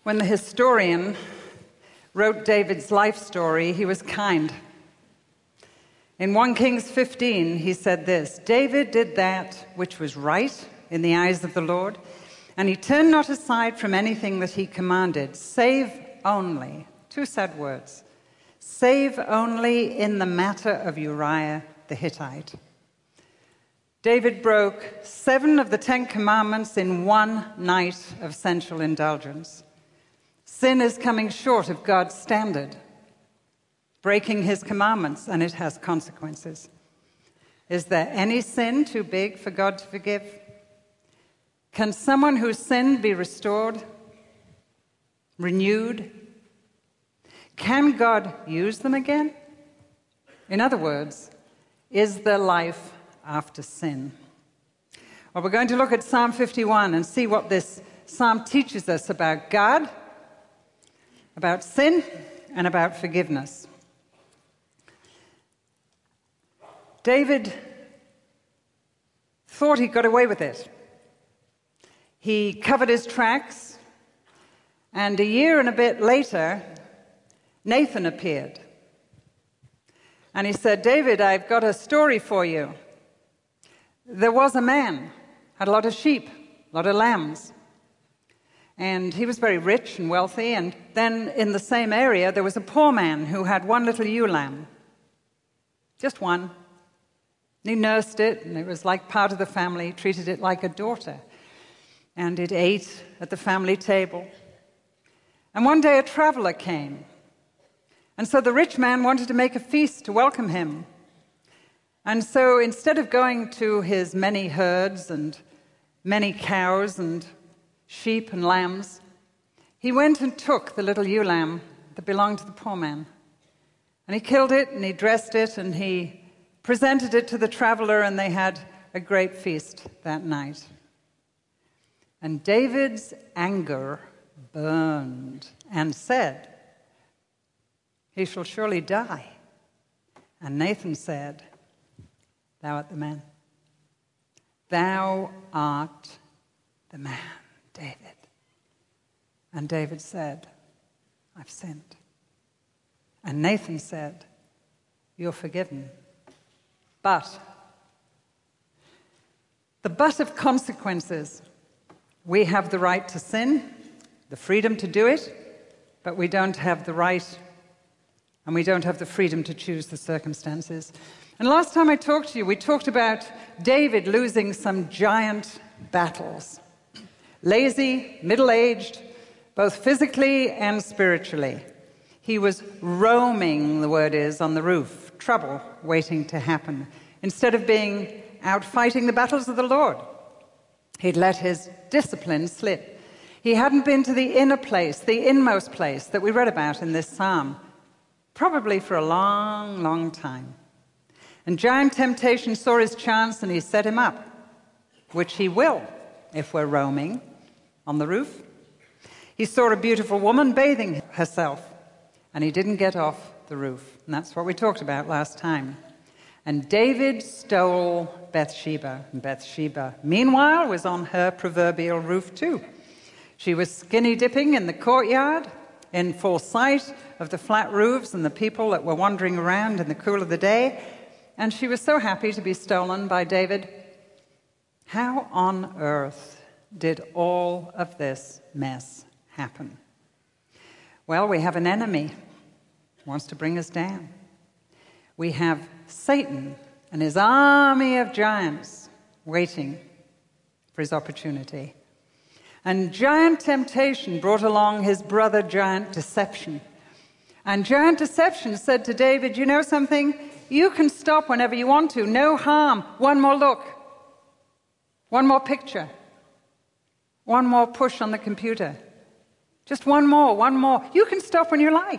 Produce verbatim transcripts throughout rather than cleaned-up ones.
When the historian wrote David's life story, he was kind. In First Kings fifteen, he said this, "David did that which was right in the eyes of the Lord, and he turned not aside from anything that he commanded, save only," two sad words, "save only in the matter of Uriah the Hittite." David broke seven of the Ten Commandments in one night of sensual indulgence. Sin is coming short of God's standard, breaking his commandments, and it has consequences. Is there any sin too big for God to forgive? Can someone who's sinned be restored, renewed? Can God use them again? In other words, is there life after sin? Well, we're going to look at Psalm fifty-one and see what this psalm teaches us about God, about sin, and about forgiveness. David thought he got away with it. He covered his tracks, and a year and a bit later, Nathan appeared. And he said, "David, I've got a story for you. There was a man, had a lot of sheep, a lot of lambs. And he was very rich and wealthy. And then in the same area, there was a poor man who had one little ewe lamb. Just one. And he nursed it, and it was like part of the family, treated it like a daughter. And it ate at the family table. And one day a traveler came. And so the rich man wanted to make a feast to welcome him. And so instead of going to his many herds and many cows and sheep and lambs, he went and took the little ewe lamb that belonged to the poor man. And he killed it, and he dressed it, and he presented it to the traveler, and they had a great feast that night. And David's anger burned and said, "He shall surely die." And Nathan said, "Thou art the man. Thou art the man, David." And David said, "I've sinned." And Nathan said, "You're forgiven. But," the but of consequences, we have the right to sin, the freedom to do it, but we don't have the right and we don't have the freedom to choose the circumstances. And last time I talked to you, we talked about David losing some giant battles. Lazy, middle-aged, both physically and spiritually. He was roaming, the word is, on the roof, trouble waiting to happen, instead of being out fighting the battles of the Lord. He'd let his discipline slip. He hadn't been to the inner place, the inmost place that we read about in this psalm, probably for a long, long time. And giant temptation saw his chance, and he set him up, which he will if we're roaming on the roof. He saw a beautiful woman bathing herself, and he didn't get off the roof. And that's what we talked about last time. And David stole Bathsheba. And Bathsheba, meanwhile, was on her proverbial roof too. She was skinny dipping in the courtyard, in full sight of the flat roofs and the people that were wandering around in the cool of the day. And she was so happy to be stolen by David. How on earth did all of this mess happen? Well, we have an enemy who wants to bring us down. We have Satan and his army of giants waiting for his opportunity. And giant temptation brought along his brother giant deception. And giant deception said to David, "You know something? You can stop whenever you want to. No harm. One more look. One more picture. One more push on the computer. Just one more, one more. You can stop when you like."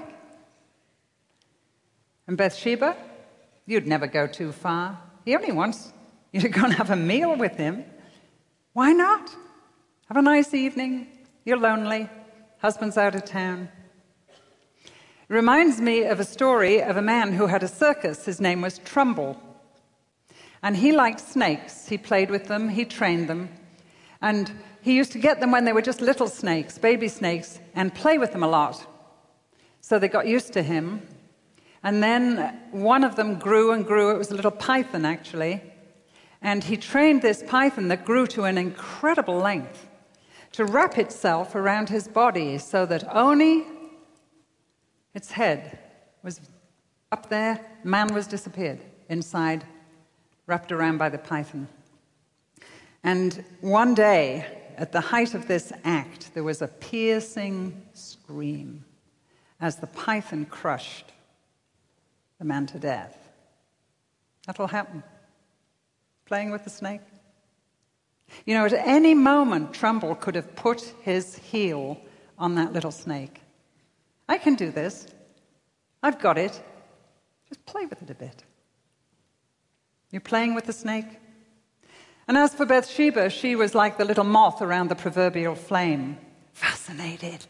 And Bathsheba, you'd never go too far. He only wants you to go and have a meal with him. Why not? Have a nice evening. You're lonely. Husband's out of town. It reminds me of a story of a man who had a circus. His name was Trumbull. And he liked snakes. He played with them. He trained them. And he used to get them when they were just little snakes, baby snakes, and play with them a lot. So they got used to him. And then one of them grew and grew. It was a little python, actually. And he trained this python that grew to an incredible length to wrap itself around his body so that only its head was up there, man was disappeared inside, wrapped around by the python. And one day, at the height of this act, there was a piercing scream as the python crushed the man to death. That'll happen. Playing with the snake. You know, at any moment, Trumbull could have put his heel on that little snake. I can do this. I've got it. Just play with it a bit. You're playing with the snake? And as for Bathsheba, she was like the little moth around the proverbial flame. Fascinated.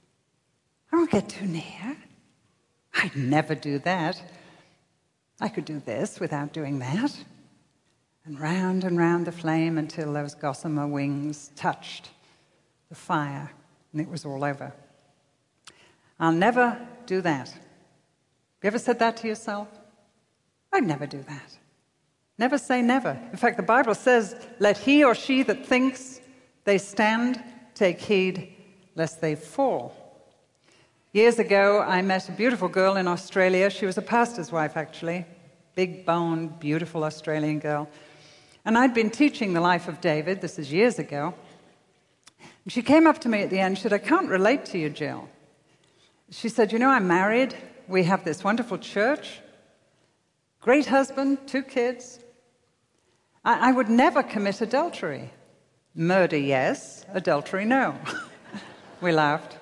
I won't get too near. I'd never do that. I could do this without doing that. And round and round the flame until those gossamer wings touched the fire, and it was all over. I'll never do that. Have you ever said that to yourself? I'd never do that. Never say never. In fact, the Bible says, let he or she that thinks they stand take heed lest they fall. Years ago, I met a beautiful girl in Australia. She was a pastor's wife, actually. Big-boned, beautiful Australian girl. And I'd been teaching the life of David. This is years ago. And she came up to me at the end and said, I can't relate to you, Jill. She said, you know, I'm married. We have this wonderful church. Great husband, two kids. I, I would never commit adultery. Murder, yes. Adultery, no. We laughed.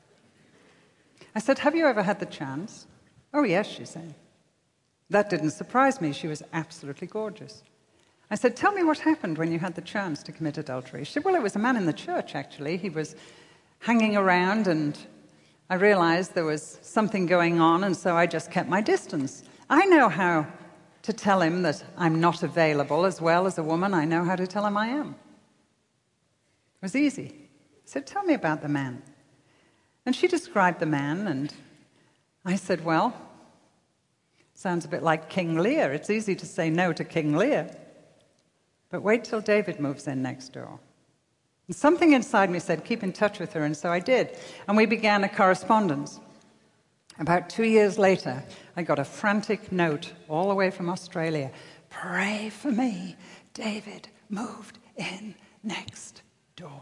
I said, have you ever had the chance? Oh, yes, she said. That didn't surprise me. She was absolutely gorgeous. I said, tell me what happened when you had the chance to commit adultery. She said, well, it was a man in the church, actually. He was hanging around, and I realized there was something going on, and so I just kept my distance. I know how to tell him that I'm not available as well as a woman. I know how to tell him I am. It was easy. I said, tell me about the man. And she described the man, and I said, well, sounds a bit like King Lear. It's easy to say no to King Lear. But wait till David moves in next door. And something inside me said, keep in touch with her, and so I did. And we began a correspondence. About two years later, I got a frantic note all the way from Australia. Pray for me. David moved in next door.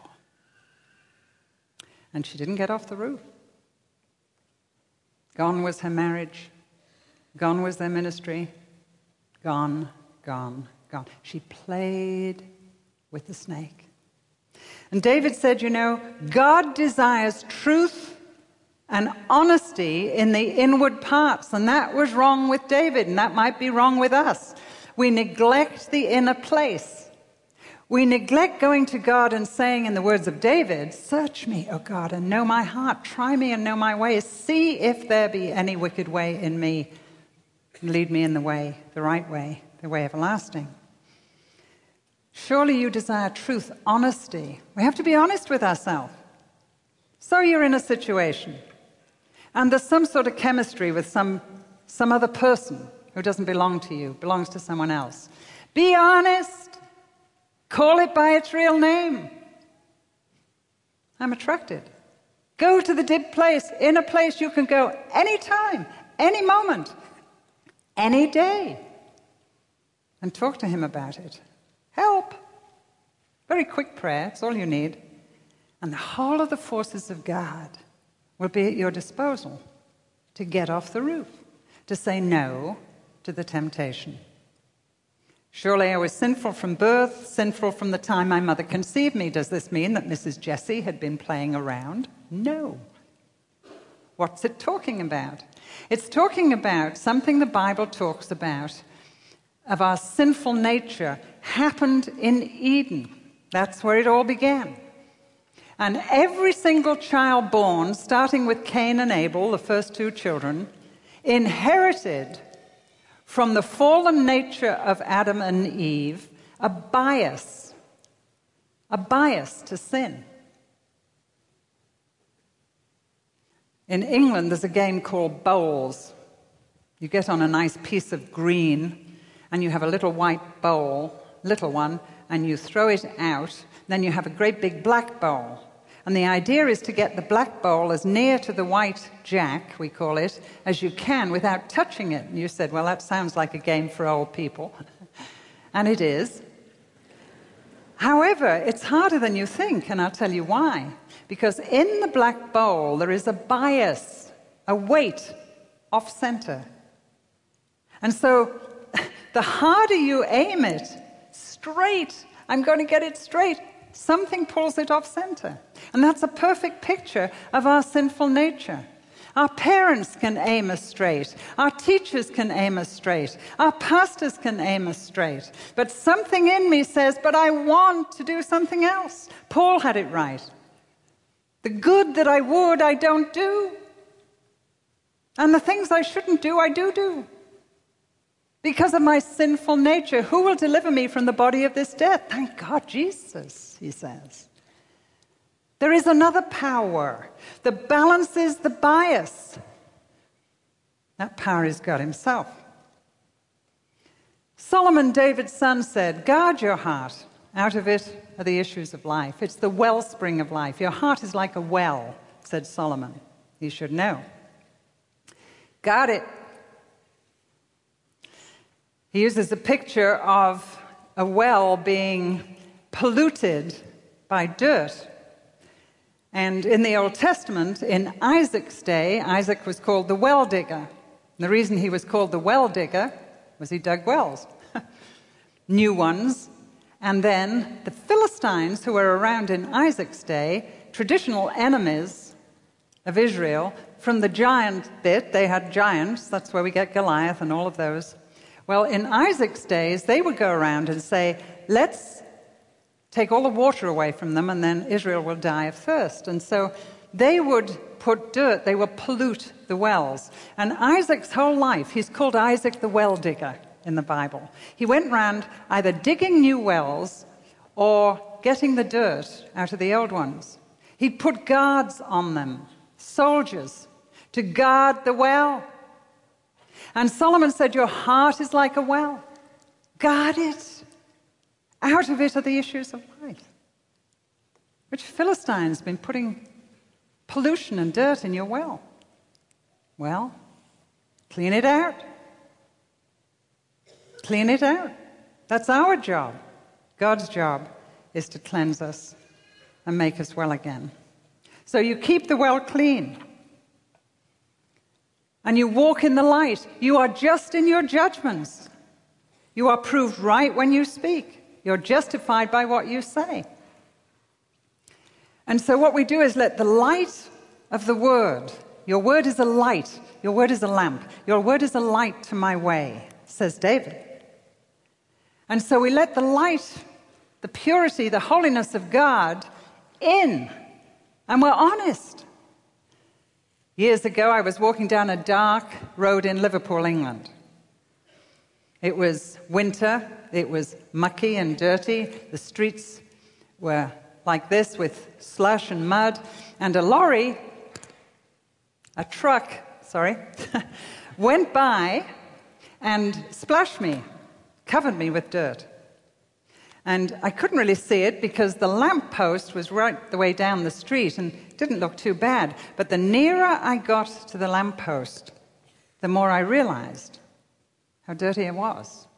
And she didn't get off the roof. Gone was her marriage. Gone was their ministry. Gone, gone, gone. She played with the snake. And David said, you know, God desires truth and honesty in the inward parts. And that was wrong with David, and that might be wrong with us. We neglect the inner place. We neglect going to God and saying in the words of David, search me, O God, and know my heart. Try me and know my ways. See if there be any wicked way in me. Lead me in the way, the right way, the way everlasting. Surely you desire truth, honesty. We have to be honest with ourselves. So you're in a situation, and there's some sort of chemistry with some, some other person who doesn't belong to you, belongs to someone else. Be honest. Call it by its real name. I'm attracted. Go to the deep place, in a place you can go anytime, any moment, any day, and talk to him about it. Help. Very quick prayer, it's all you need. And the whole of the forces of God will be at your disposal to get off the roof, to say no to the temptation. Surely I was sinful from birth, sinful from the time my mother conceived me. Does this mean that Missus Jessie had been playing around? No. What's it talking about? It's talking about something the Bible talks about of our sinful nature happened in Eden. That's where it all began. And every single child born, starting with Cain and Abel, the first two children, inherited from the fallen nature of Adam and Eve a bias a bias to sin. In England, there's a game called bowls. You get on a nice piece of green, and you have a little white bowl, little one, and you throw it out. Then you have a great big black bowl. And the idea is to get the black bowl as near to the white jack, we call it, as you can without touching it. And you said, well, that sounds like a game for old people. And it is. However, it's harder than you think, and I'll tell you why. Because in the black bowl, there is a bias, a weight off-center. And so the harder you aim it straight, I'm going to get it straight, something pulls it off-center. And that's a perfect picture of our sinful nature. Our parents can aim us straight. Our teachers can aim us straight. Our pastors can aim us straight. But something in me says, but I want to do something else. Paul had it right. The good that I would, I don't do. And the things I shouldn't do, I do do. Because of my sinful nature, who will deliver me from the body of this death? Thank God, Jesus, he says. There is another power that balances the bias. That power is God himself. Solomon, David's son, said, guard your heart. Out of it are the issues of life. It's the wellspring of life. Your heart is like a well, said Solomon. You should know. Guard it. He uses a picture of a well being polluted by dirt. And in the Old Testament, in Isaac's day, Isaac was called the well digger. The reason he was called the well digger was he dug wells, new ones. And then the Philistines, who were around in Isaac's day, traditional enemies of Israel, from the giant bit, they had giants, that's where we get Goliath and all of those. Well, in Isaac's days, they would go around and say, let's take all the water away from them, and then Israel will die of thirst. And so they would put dirt, they would pollute the wells. And Isaac's whole life, he's called Isaac the well digger in the Bible. He went round either digging new wells or getting the dirt out of the old ones. He'd put guards on them, soldiers, to guard the well. And Solomon said, your heart is like a well. Guard it. Out of it are the issues of life. Which Philistine's been putting pollution and dirt in your well? Well, clean it out. Clean it out. That's our job. God's job is to cleanse us and make us well again. So you keep the well clean. And you walk in the light. You are just in your judgments. You are proved right when you speak. You're justified by what you say. And so what we do is let the light of the word, your word is a light, your word is a lamp, your word is a light to my way, says David. And so we let the light, the purity, the holiness of God in, and we're honest. Years ago, I was walking down a dark road in Liverpool, England. It was winter, it was mucky and dirty, the streets were like this with slush and mud, and a lorry, a truck, sorry, went by and splashed me, covered me with dirt. And I couldn't really see it because the lamppost was right the way down the street and it didn't look too bad. But the nearer I got to the lamppost, the more I realized how dirty it was.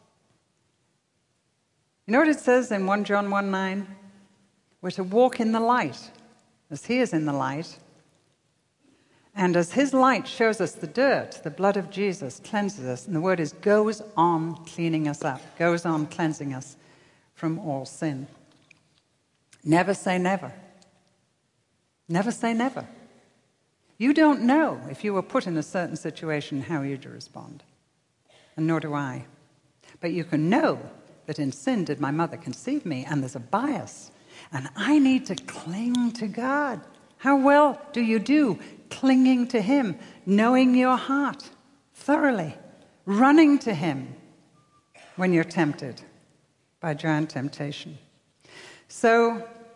You know what it says in First John one nine? We're to walk in the light, as he is in the light. And as his light shows us the dirt, the blood of Jesus cleanses us. And the word is goes on cleaning us up, goes on cleansing us from all sin. Never say never. Never say never. You don't know if you were put in a certain situation how you'd respond. And nor do I. But you can know that in sin did my mother conceive me, and there's a bias. And I need to cling to God. How well do you do clinging to him, knowing your heart thoroughly, running to him when you're tempted by giant temptation? So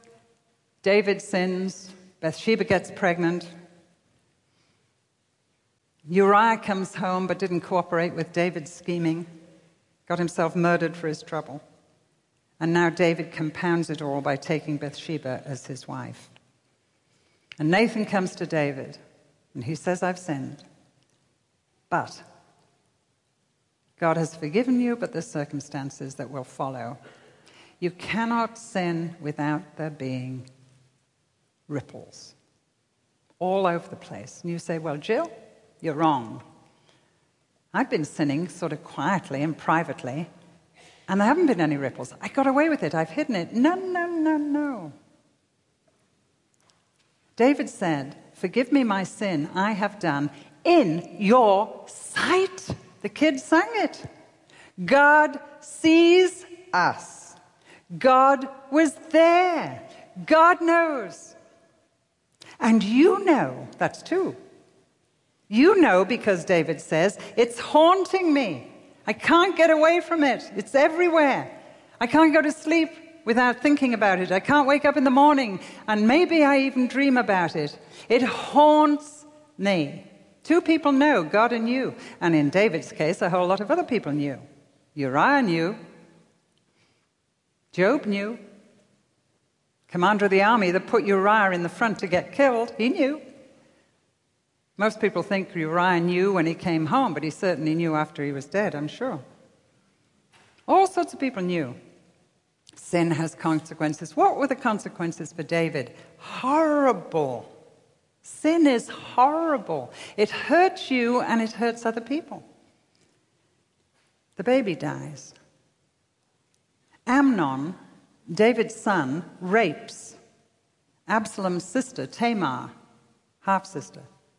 David sins. Bathsheba gets pregnant. Uriah comes home but didn't cooperate with David's scheming. Got himself murdered for his trouble. And now David compounds it all by taking Bathsheba as his wife. And Nathan comes to David, and he says, I've sinned. But God has forgiven you, but there's circumstances that will follow. You cannot sin without there being ripples all over the place. And you say, well, Jill, you're wrong. I've been sinning sort of quietly and privately, and there haven't been any ripples. I got away with it. I've hidden it. No, no, no, no. David said, forgive me my sin I have done in your sight. The kids sang it. God sees us. God was there. God knows. And you know, that's too. You know because David says, it's haunting me. I can't get away from it. It's everywhere. I can't go to sleep without thinking about it. I can't wake up in the morning and maybe I even dream about it. It haunts me. Two people know, God and you. And in David's case, a whole lot of other people knew. Uriah knew. Job knew. Commander of the army that put Uriah in the front to get killed, he knew. Most people think Uriah knew when he came home, but he certainly knew after he was dead, I'm sure. All sorts of people knew. Sin has consequences. What were the consequences for David? Horrible. Sin is horrible. It hurts you and it hurts other people. The baby dies. Amnon, David's son, rapes Absalom's sister, Tamar, half-sister.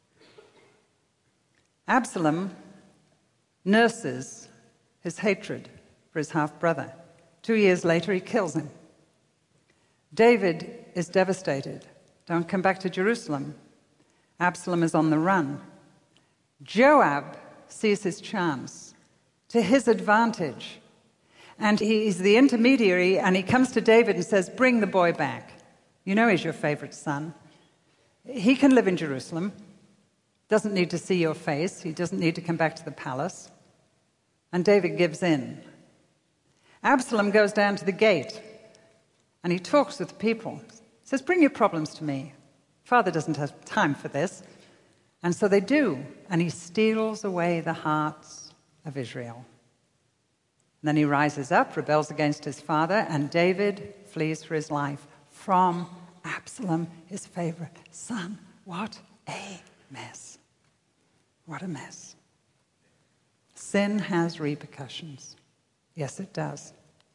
Absalom nurses his hatred for his half-brother. Two years later, he kills him. David is devastated. Don't come back to Jerusalem. Absalom is on the run. Joab sees his chance to his advantage. And he's the intermediary, and he comes to David and says, bring the boy back. You know he's your favorite son. He can live in Jerusalem. Doesn't need to see your face. He doesn't need to come back to the palace. And David gives in. Absalom goes down to the gate, and he talks with the people. He says, bring your problems to me. Father doesn't have time for this. And so they do. And he steals away the hearts of Israel. And then he rises up, rebels against his father, and David flees for his life from Absalom, his favorite son. What a mess. What a mess. Sin has repercussions. Yes, it does.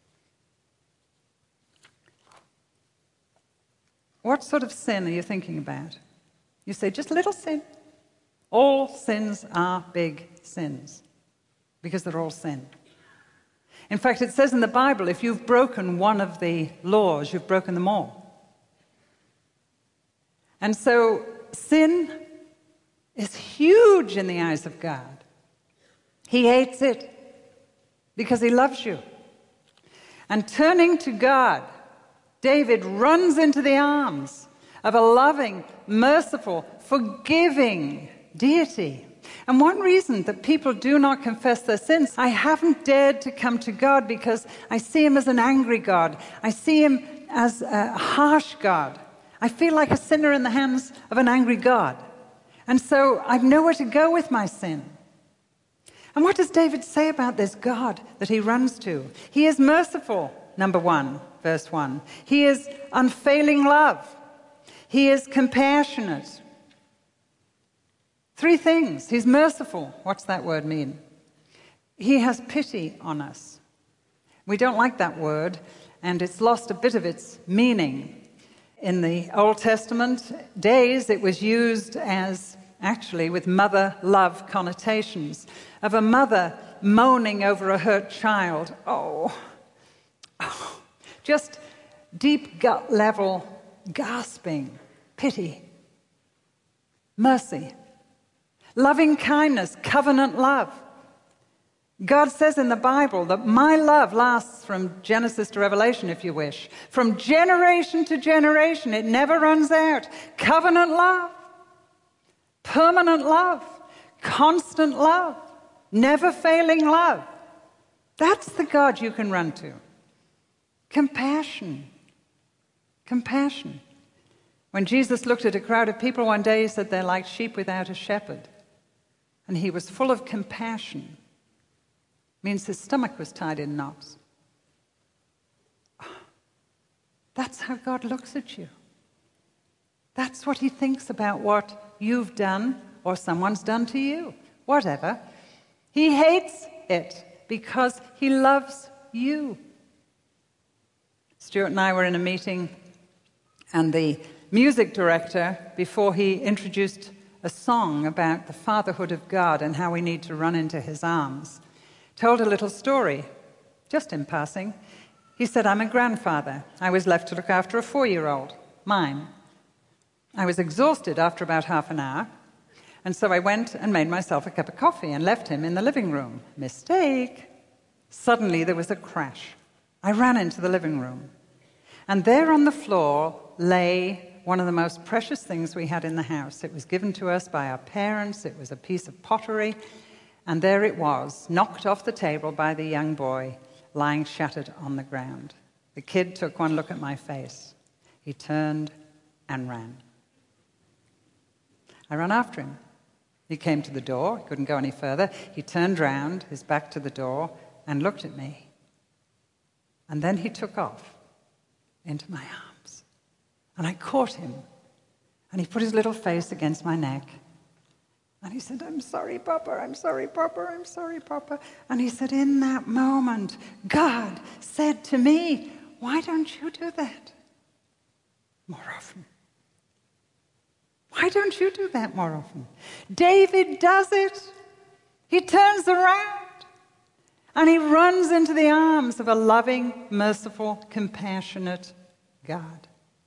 What sort of sin are you thinking about? You say, just little sin. All sins are big sins because they're all sin. In fact, it says in the Bible, if you've broken one of the laws, you've broken them all. And so sin is huge in the eyes of God. He hates it because he loves you. And turning to God, David runs into the arms of a loving, merciful, forgiving deity. And one reason that people do not confess their sins, I haven't dared to come to God because I see him as an angry God. I see him as a harsh God. I feel like a sinner in the hands of an angry God. And so I've nowhere to go with my sin. And what does David say about this God that he runs to? He is merciful, number one, verse one. He is unfailing love. He is compassionate. Three things. He's merciful. What's that word mean? He has pity on us. We don't like that word, and it's lost a bit of its meaning. In the Old Testament days, it was used as, actually, with mother love connotations, of a mother moaning over a hurt child. Oh, oh. Just deep gut level gasping, pity, mercy. Loving kindness, covenant love. God says in the Bible that my love lasts from Genesis to Revelation, if you wish. From generation to generation, it never runs out. Covenant love, permanent love, constant love, never failing love. That's the God you can run to. Compassion. Compassion. When Jesus looked at a crowd of people one day, he said they're like sheep without a shepherd. And he was full of compassion. Means his stomach was tied in knots. That's how God looks at you. That's what he thinks about what you've done or someone's done to you. Whatever. He hates it because he loves you. Stuart and I were in a meeting, and the music director, before he introduced a song about the fatherhood of God and how we need to run into his arms, told a little story, just in passing. He said, I'm a grandfather. I was left to look after a four-year-old, mine. I was exhausted after about half an hour, and so I went and made myself a cup of coffee and left him in the living room. Mistake. Suddenly there was a crash. I ran into the living room, and there on the floor lay one of the most precious things we had in the house. It was given to us by our parents. It was a piece of pottery. And there it was, knocked off the table by the young boy, lying shattered on the ground. The kid took one look at my face. He turned and ran. I ran after him. He came to the door, couldn't go any further. He turned round, his back to the door, and looked at me. And then he took off into my arms. And I caught him. And he put his little face against my neck. And he said, I'm sorry, Papa, I'm sorry, Papa, I'm sorry, Papa. And he said, in that moment, God said to me, why don't you do that more often? Why don't you do that more often? David does it. He turns around and he runs into the arms of a loving, merciful, compassionate God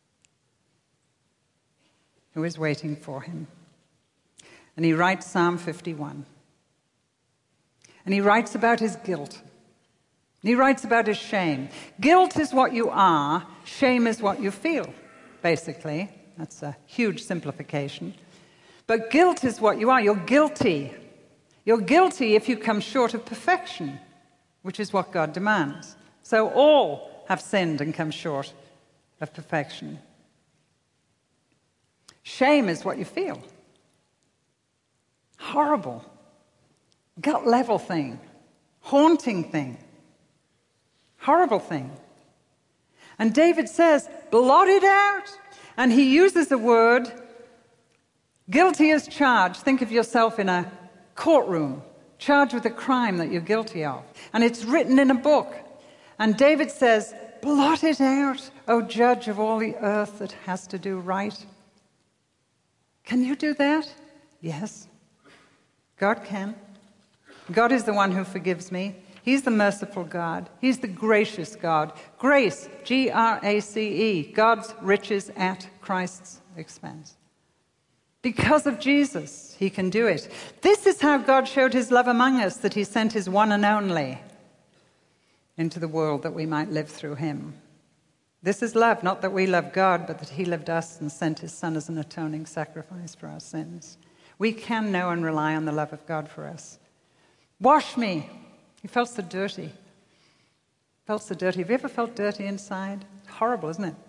who is waiting for him. And he writes Psalm fifty-one. And he writes about his guilt. And he writes about his shame. Guilt is what you are. Shame is what you feel, basically. That's a huge simplification. But guilt is what you are. You're guilty. You're guilty if you come short of perfection, which is what God demands. So all have sinned and come short of perfection. Shame is what you feel. Horrible, gut level thing, haunting thing, horrible thing. And David says, blot it out. And he uses the word, guilty as charged. Think of yourself in a courtroom, charged with a crime that you're guilty of. And it's written in a book. And David says, blot it out, O judge of all the earth that has to do right. Can you do that? Yes. God can. God is the one who forgives me. He's the merciful God. He's the gracious God. Grace, G R A C E, God's riches at Christ's expense. Because of Jesus, he can do it. This is how God showed his love among us, that he sent his one and only into the world that we might live through him. This is love, not that we love God, but that he loved us and sent his Son as an atoning sacrifice for our sins. We can know and rely on the love of God for us. Wash me. He felt so dirty. Felt so dirty. Have you ever felt dirty inside? It's horrible, isn't it?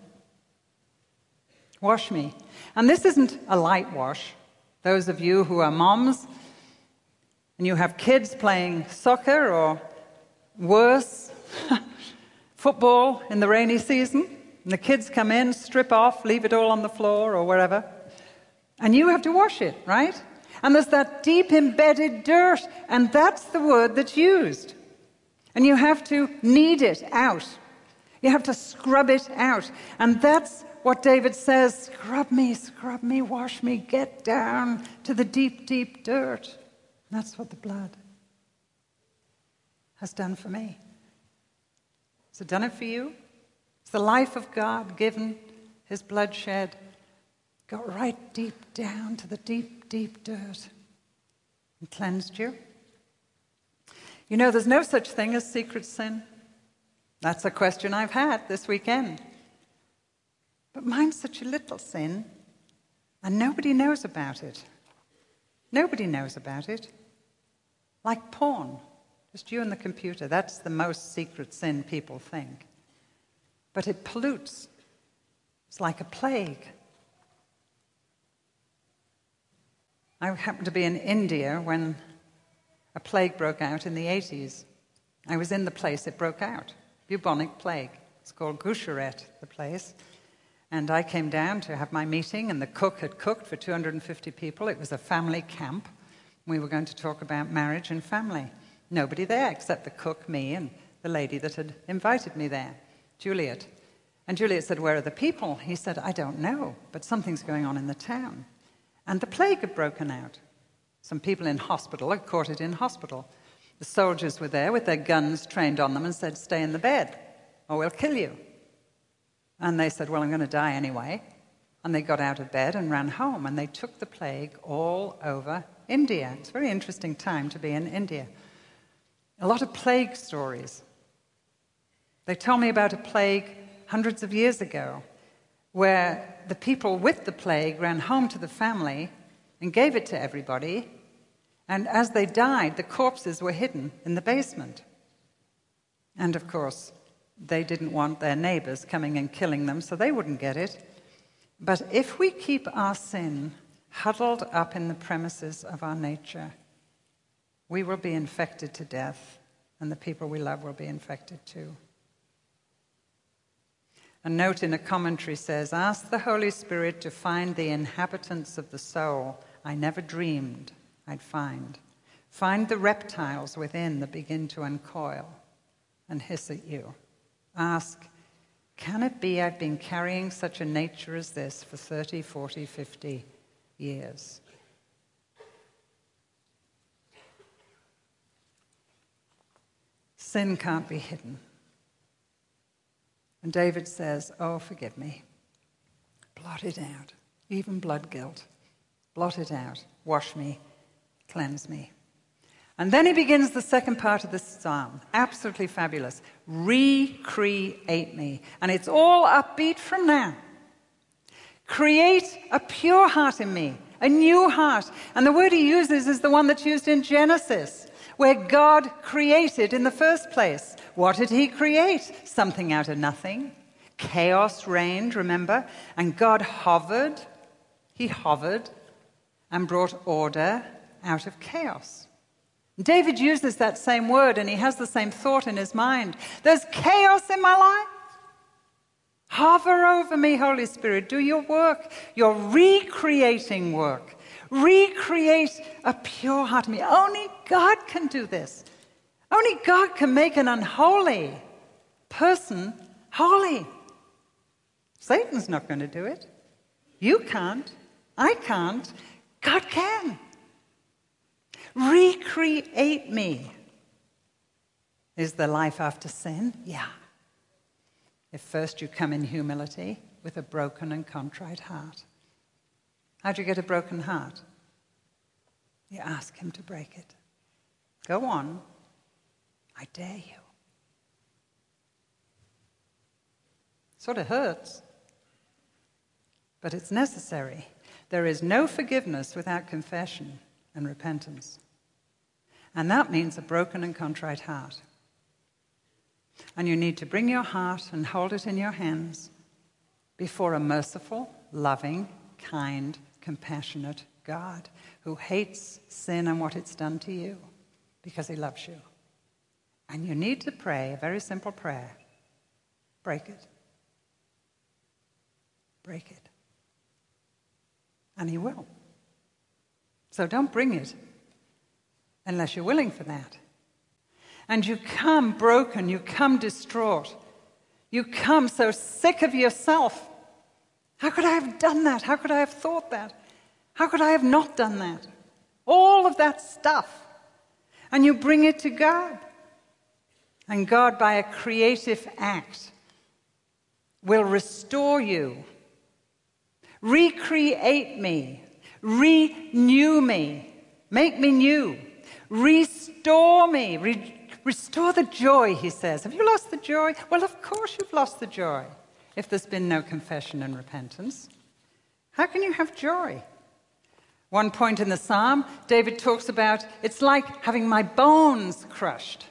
Wash me. And this isn't a light wash. Those of you who are moms and you have kids playing soccer or worse, football in the rainy season, and the kids come in, strip off, leave it all on the floor or wherever, and you have to wash it, right? And there's that deep embedded dirt, and that's the word that's used. And you have to knead it out. You have to scrub it out. And that's what David says, scrub me, scrub me, wash me, get down to the deep, deep dirt. And that's what the blood has done for me. Has it done it for you? It's the life of God given, his blood shed, got right deep down to the deep, deep dirt and cleansed you. You know, there's no such thing as secret sin. That's a question I've had this weekend. But mine's such a little sin, and nobody knows about it. Nobody knows about it. Like porn, just you and the computer. That's the most secret sin people think. But it pollutes. It's like a plague. I happened to be in India when a plague broke out in the eighties. I was in the place it broke out, bubonic plague. It's called Gujarat, the place. And I came down to have my meeting, and the cook had cooked for two hundred fifty people. It was a family camp. We were going to talk about marriage and family. Nobody there except the cook, me, and the lady that had invited me there, Juliet. And Juliet said, "Where are the people?" He said, "I don't know, but something's going on in the town." And the plague had broken out. Some people in hospital had caught it in hospital. The soldiers were there with their guns trained on them and said, "Stay in the bed, or we'll kill you." And they said, "Well, I'm going to die anyway." And they got out of bed and ran home, and they took the plague all over India. It's a very interesting time to be in India. A lot of plague stories. They told me about a plague hundreds of years ago where the people with the plague ran home to the family and gave it to everybody, and as they died, the corpses were hidden in the basement. And of course, they didn't want their neighbors coming and killing them, so they wouldn't get it. But if we keep our sin huddled up in the premises of our nature, we will be infected to death, and the people we love will be infected too. A note in a commentary says, "Ask the Holy Spirit to find the inhabitants of the soul I never dreamed I'd find. Find the reptiles within that begin to uncoil and hiss at you. Ask, can it be I've been carrying such a nature as this for thirty, forty, fifty years?" Sin can't be hidden. And David says, "Oh, forgive me. Blot it out, even blood guilt. Blot it out. Wash me. Cleanse me." And then he begins the second part of the psalm. Absolutely fabulous. Recreate me. And it's all upbeat from now. Create a pure heart in me, a new heart. And the word he uses is the one that's used in Genesis, where God created in the first place. What did he create? Something out of nothing. Chaos reigned, remember? And God hovered. He hovered and brought order out of chaos. David uses that same word, and he has the same thought in his mind. There's chaos in my life. Hover over me, Holy Spirit. Do your work, your recreating work. Recreate a pure heart in me. Only God can do this. Only God can make an unholy person holy. Satan's not going to do it. You can't. I can't. God can. Recreate me. Is there life after sin? Yeah. If first you come in humility with a broken and contrite heart. How do you get a broken heart? You ask him to break it. Go on. I dare you. Sort of hurts, but it's necessary. There is no forgiveness without confession and repentance. And that means a broken and contrite heart. And you need to bring your heart and hold it in your hands before a merciful, loving, kind, compassionate God who hates sin and what it's done to you because he loves you. And you need to pray a very simple prayer. Break it. Break it. And he will. So don't bring it unless you're willing for that. And you come broken, you come distraught. You come so sick of yourself. How could I have done that? How could I have thought that? How could I have not done that? All of that stuff. And you bring it to God. And God, by a creative act, will restore you. Recreate me. Renew me. Make me new. Restore me. Re- restore the joy, he says. Have you lost the joy? Well, of course you've lost the joy if there's been no confession and repentance. How can you have joy? One point in the psalm, David talks about, it's like having my bones crushed.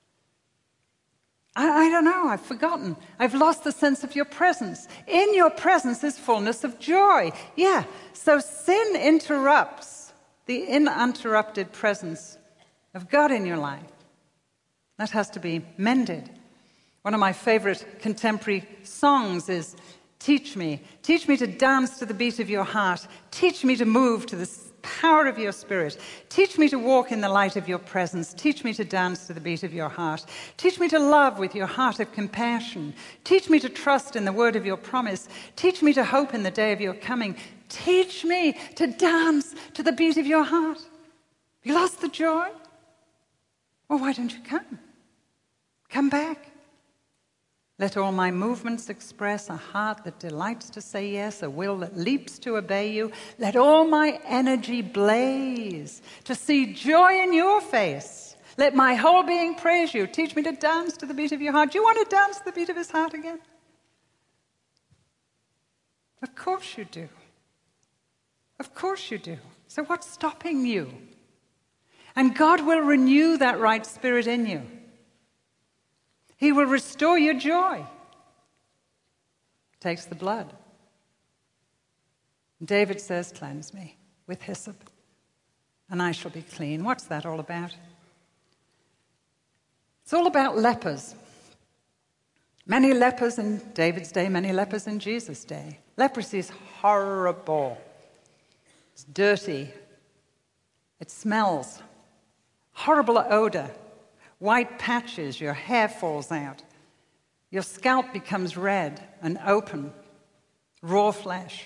I, I don't know, I've forgotten. I've lost the sense of your presence. In your presence is fullness of joy. Yeah, so sin interrupts the uninterrupted presence of God in your life. That has to be mended. One of my favorite contemporary songs is, Teach me. Teach me to dance to the beat of your heart. Teach me to move to the power of your spirit. Teach me to walk in the light of your presence. Teach me to dance to the beat of your heart. Teach me to love with your heart of compassion. Teach me to trust in the word of your promise. Teach me to hope in the day of your coming. Teach me to dance to the beat of your heart. You lost the joy? Well, why don't you come? Come back. Let all my movements express a heart that delights to say yes, a will that leaps to obey you. Let all my energy blaze to see joy in your face. Let my whole being praise you. Teach me to dance to the beat of your heart. Do you want to dance to the beat of his heart again? Of course you do. Of course you do. So what's stopping you? And God will renew that right spirit in you. He will restore your joy. Takes the blood. David says, cleanse me with hyssop, and I shall be clean. What's that all about? It's all about lepers. Many lepers in David's day, many lepers in Jesus' day. Leprosy is horrible. It's dirty. It smells. Horrible odor. White patches, your hair falls out. Your scalp becomes red and open, raw flesh.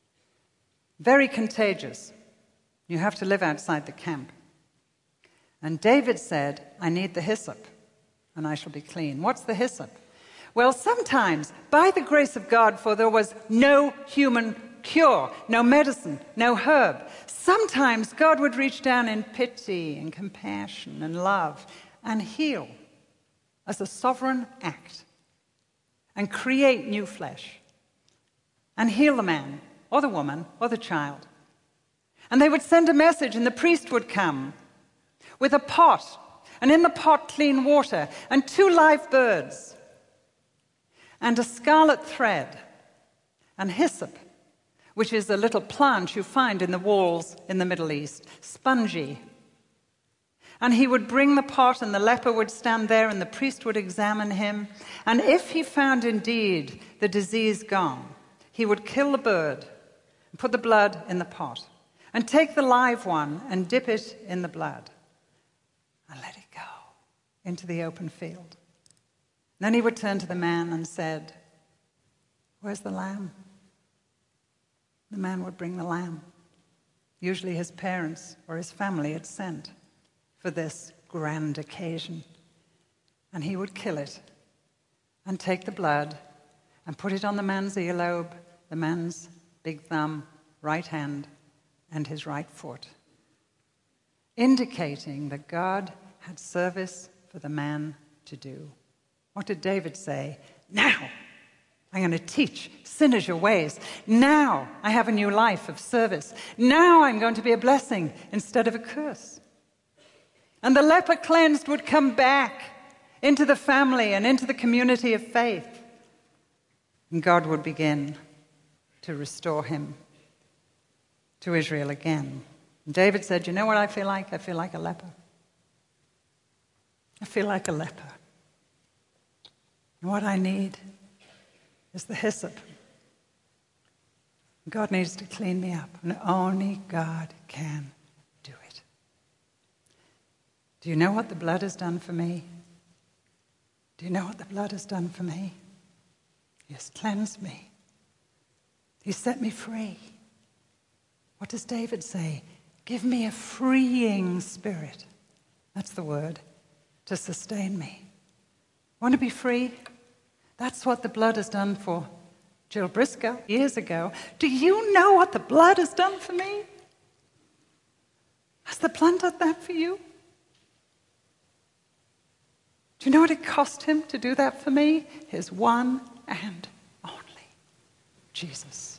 Very contagious. You have to live outside the camp. And David said, I need the hyssop, and I shall be clean. What's the hyssop? Well, sometimes, by the grace of God, for there was no human cure, no medicine, no herb, sometimes God would reach down in pity and compassion and love and heal as a sovereign act and create new flesh and heal the man or the woman or the child. And they would send a message, and the priest would come with a pot, and in the pot clean water and two live birds and a scarlet thread and hyssop, which is a little plant you find in the walls in the Middle East, spongy. And he would bring the pot, and the leper would stand there, and the priest would examine him. And if he found indeed the disease gone, he would kill the bird and put the blood in the pot and take the live one and dip it in the blood and let it go into the open field. Then he would turn to the man and said, where's the lamb? The man would bring the lamb. Usually his parents or his family had sent for this grand occasion. And he would kill it and take the blood and put it on the man's earlobe, the man's big thumb, right hand, and his right foot, indicating that God had service for the man to do. What did David say? Now I'm going to teach sinners your ways. Now I have a new life of service. Now I'm going to be a blessing instead of a curse. And the leper cleansed would come back into the family and into the community of faith. And God would begin to restore him to Israel again. And David said, you know what I feel like? I feel like a leper. I feel like a leper. And what I need is the hyssop. God needs to clean me up, and only God can do it. Do you know what the blood has done for me? Do you know what the blood has done for me? He has cleansed me. He set me free. What does David say? Give me a freeing spirit. That's the word, to sustain me. Want to be free? That's what the blood has done for Jill Briscoe years ago. Do you know what the blood has done for me? Has the blood done that for you? Do you know what it cost him to do that for me? His one and only Jesus.